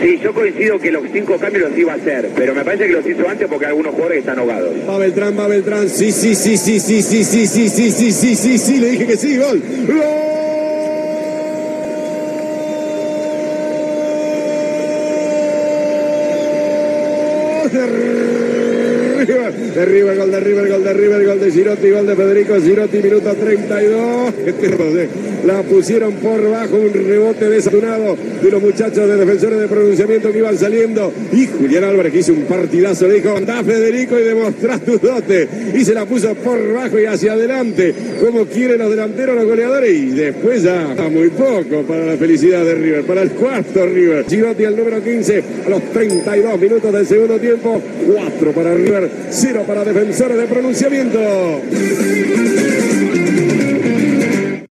Sí, yo coincido que los 5 cambios los iba a hacer, pero me parece que los hizo antes porque hay algunos jugadores que están ahogados. Va Beltrán, sí, le dije que sí, gol. De River, gol de Girotti, gol de Federico Girotti, minuto 32. La pusieron por bajo, un rebote desatunado de los muchachos de Defensores de Pronunciamiento que iban saliendo. Y Julián Álvarez, que hizo un partidazo, le dijo: andá, Federico, y demostrá tu dote. Y se la puso por bajo y hacia adelante, como quieren los delanteros, los goleadores. Y después ya muy poco para la felicidad de River, para el cuarto River. Girotti, el número 15, a los 32 minutos del segundo tiempo. 4 para River, 0 para Defensores de Pronunciamiento.